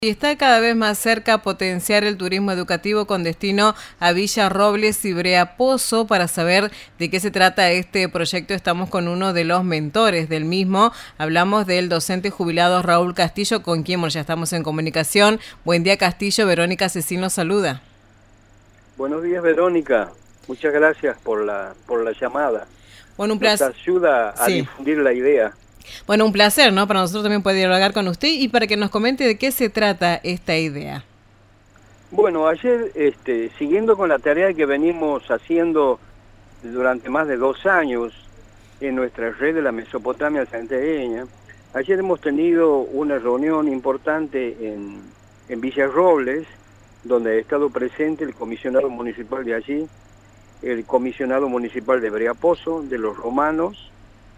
Y está cada vez más cerca potenciar el turismo educativo con destino a Villa Robles y Brea Pozo. Para saber de qué se trata este proyecto, estamos con uno de los mentores del mismo. Hablamos del docente jubilado Raúl Castillo, con quien ya estamos en comunicación. Buen día, Castillo. Verónica Cecil nos saluda. Buenos días, Verónica. Muchas gracias por la llamada. Bueno, un placer. Nos ayuda a difundir la idea. Bueno, un placer, ¿no? Para nosotros también poder dialogar con usted y para que nos comente de qué se trata esta idea. Bueno, ayer, siguiendo con la tarea que venimos haciendo durante más de 2 años en nuestra red de la Mesopotamia santiagueña, ayer hemos tenido una reunión importante en Villa Robles, donde ha estado presente el comisionado municipal de allí, el comisionado municipal de Brea Pozo, de los romanos,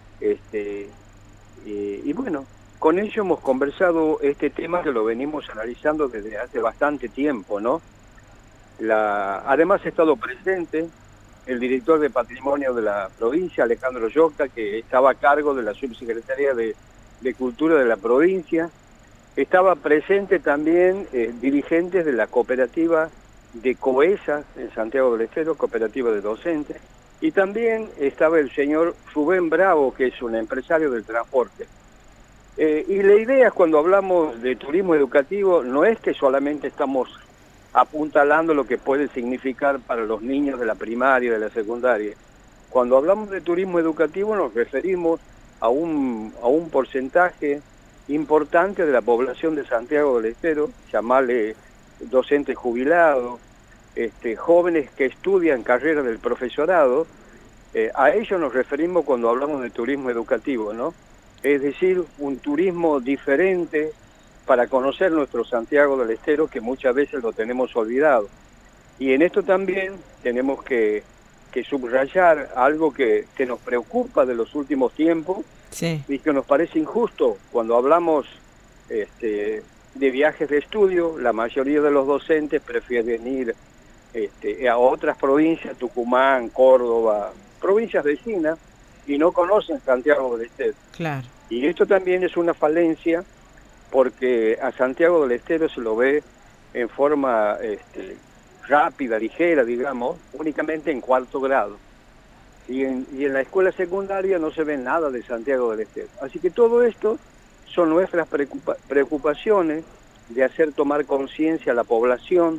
y bueno, con ello hemos conversado este tema que lo venimos analizando desde hace bastante tiempo, ¿no? Además ha estado presente el director de Patrimonio de la provincia, Alejandro Yocta, que estaba a cargo de la Subsecretaría de Cultura de la provincia. Estaba presente también dirigentes de la cooperativa de COESA en Santiago del Estero, cooperativa de docentes, y también estaba el señor Rubén Bravo, que es un empresario del transporte. Y la idea cuando hablamos de turismo educativo no es que solamente estamos apuntalando lo que puede significar para los niños de la primaria, de la secundaria. Cuando hablamos de turismo educativo nos referimos a un porcentaje importante de la población de Santiago del Estero, llamarle docentes jubilados, jóvenes que estudian carreras del profesorado. A ellos nos referimos cuando hablamos de turismo educativo, ¿no? Es decir, un turismo diferente para conocer nuestro Santiago del Estero, que muchas veces lo tenemos olvidado. Y en esto también tenemos que subrayar algo que nos preocupa de los últimos tiempos, sí, y que nos parece injusto. Cuando hablamos de viajes de estudio, la mayoría de los docentes prefieren ir a otras provincias, Tucumán, Córdoba, provincias vecinas, y no conocen Santiago del Estero. Claro. Y esto también es una falencia, porque a Santiago del Estero se lo ve en forma rápida, ligera, digamos, únicamente en 4º grado. Y en la escuela secundaria no se ve nada de Santiago del Estero. Así que todo esto son nuestras preocupaciones de hacer tomar conciencia a la población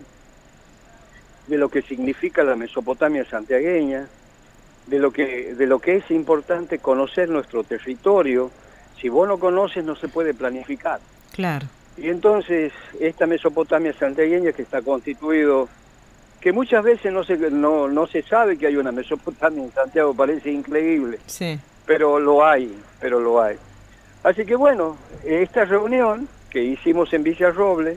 de lo que significa la Mesopotamia santiagueña, de lo que es importante conocer nuestro territorio. Si vos no conoces, no se puede planificar. Claro. Y entonces, esta Mesopotamia santiagueña que está constituido, que muchas veces no se sabe que hay una Mesopotamia en Santiago, parece increíble. Sí. Pero lo hay. Así que bueno, esta reunión que hicimos en Villa Robles,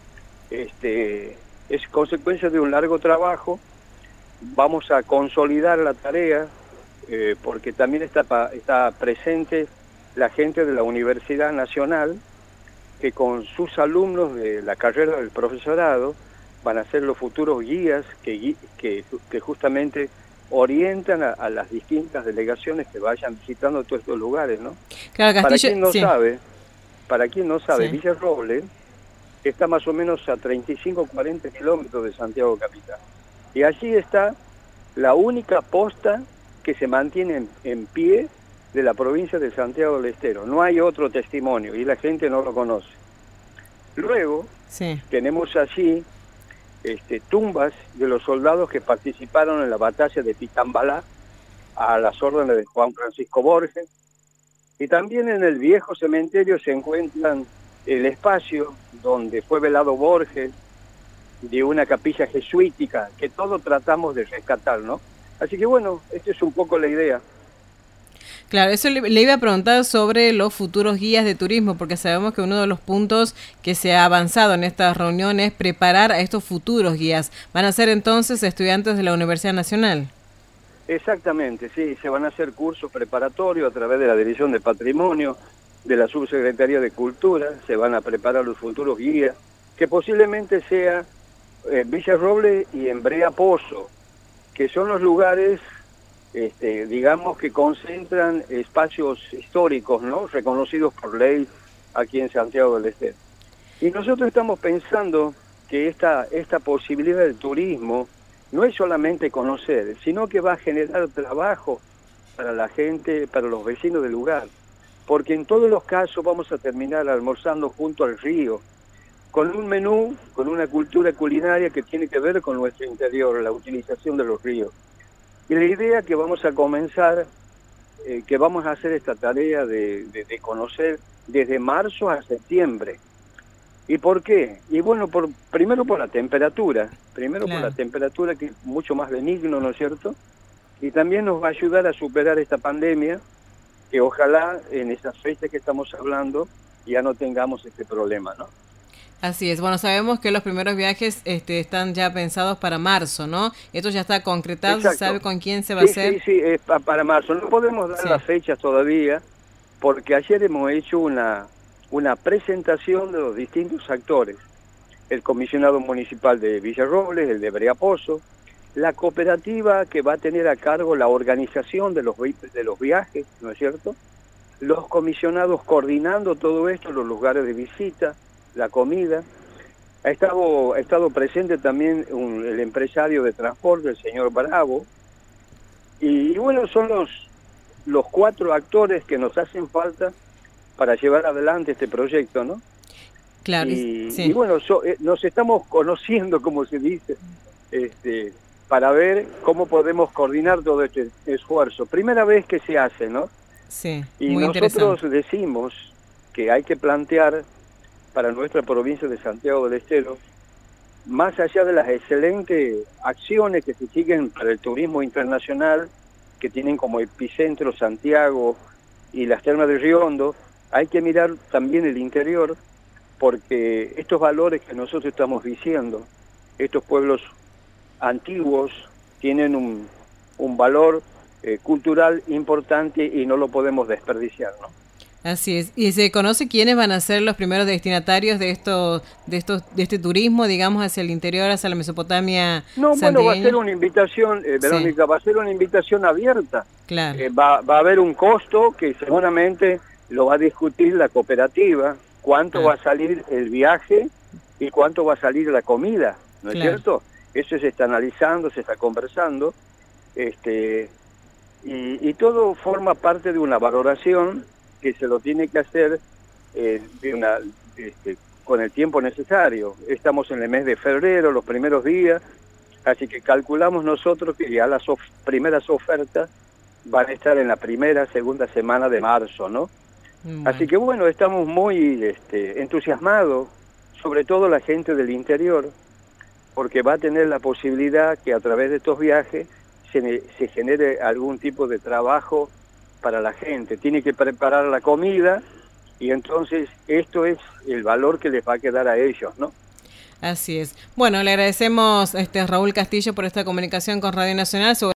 es consecuencia de un largo trabajo. Vamos a consolidar la tarea, porque también está presente la gente de la Universidad Nacional, que con sus alumnos de la carrera del profesorado van a ser los futuros guías que justamente orientan a las distintas delegaciones que vayan visitando todos estos lugares, ¿no? Claro, Castillo, para quien no sabe, sí. Villa Robles está más o menos a 35-40 kilómetros de Santiago capital. Y allí está la única posta que se mantiene en pie de la provincia de Santiago del Estero. No hay otro testimonio y la gente no lo conoce. Luego, sí, tenemos allí tumbas de los soldados que participaron en la batalla de Pitambalá a las órdenes de Juan Francisco Borges. Y también en el viejo cementerio se encuentran el espacio donde fue velado Borges, de una capilla jesuítica, que todos tratamos de rescatar, ¿no? Así que bueno, esta es un poco la idea. Claro, eso le iba a preguntar sobre los futuros guías de turismo, porque sabemos que uno de los puntos que se ha avanzado en esta reunión es preparar a estos futuros guías. ¿Van a ser entonces estudiantes de la Universidad Nacional? Exactamente, sí, se van a hacer cursos preparatorios a través de la Dirección de Patrimonio, de la Subsecretaría de Cultura, se van a preparar los futuros guías, que posiblemente sea Villa Robles y en Brea Pozo, que son los lugares, digamos, que concentran espacios históricos, ¿no?, reconocidos por ley aquí en Santiago del Estero. Y nosotros estamos pensando que esta posibilidad del turismo no es solamente conocer, sino que va a generar trabajo para la gente, para los vecinos del lugar. Porque en todos los casos vamos a terminar almorzando junto al río, con un menú, con una cultura culinaria que tiene que ver con nuestro interior, la utilización de los ríos. Y la idea que vamos a comenzar, que vamos a hacer esta tarea de conocer desde marzo a septiembre. ¿Y por qué? Y bueno, primero por la temperatura, Claro. por la temperatura que es mucho más benigno, ¿no es cierto? Y también nos va a ayudar a superar esta pandemia, que ojalá en esas fechas que estamos hablando ya no tengamos este problema, ¿no? Así es. Bueno, sabemos que los primeros viajes están ya pensados para marzo, ¿no? Esto ya está concretado, ¿se sabe Exacto. con quién se va a hacer? Sí, es para marzo. No podemos dar las fechas todavía, porque ayer hemos hecho una presentación de los distintos actores. El comisionado municipal de Villarrobles, el de Breaposo, la cooperativa que va a tener a cargo la organización de los viajes, ¿no es cierto? Los comisionados coordinando todo esto, los lugares de visita, la comida. Ha estado presente también el empresario de transporte, el señor Bravo. Y bueno, son los 4 actores que nos hacen falta para llevar adelante este proyecto, ¿no? Claro, Y bueno, nos estamos conociendo, como se dice, para ver cómo podemos coordinar todo este esfuerzo. Primera vez que se hace, ¿no? Sí, y muy nosotros interesante. decimos que hay que plantear para nuestra provincia de Santiago del Estero, más allá de las excelentes acciones que se siguen para el turismo internacional, que tienen como epicentro Santiago y las termas de Río Hondo, hay que mirar también el interior, porque estos valores que nosotros estamos diciendo, estos pueblos antiguos tienen un valor cultural importante y no lo podemos desperdiciar, ¿no? Así es. ¿Y se conoce quiénes van a ser los primeros destinatarios de este turismo, digamos, hacia el interior, hacia la Mesopotamia No, bueno, va a ser santiagueña? una invitación, Verónica, va a ser una invitación abierta. Claro. Va a haber un costo que seguramente lo va a discutir la cooperativa, cuánto va a salir el viaje y cuánto va a salir la comida, ¿no es cierto? Eso se está analizando, se está conversando, y todo forma parte de una valoración que se lo tiene que hacer con el tiempo necesario. Estamos en el mes de febrero, los primeros días, así que calculamos nosotros que ya las primeras ofertas van a estar en la segunda semana de marzo, ¿no? Bueno. Así que bueno, estamos muy entusiasmados, sobre todo la gente del interior, porque va a tener la posibilidad que a través de estos viajes se genere algún tipo de trabajo para la gente. Tiene que preparar la comida y entonces esto es el valor que les va a quedar a ellos, ¿no? Así es. Bueno, le agradecemos Raúl Castillo por esta comunicación con Radio Nacional.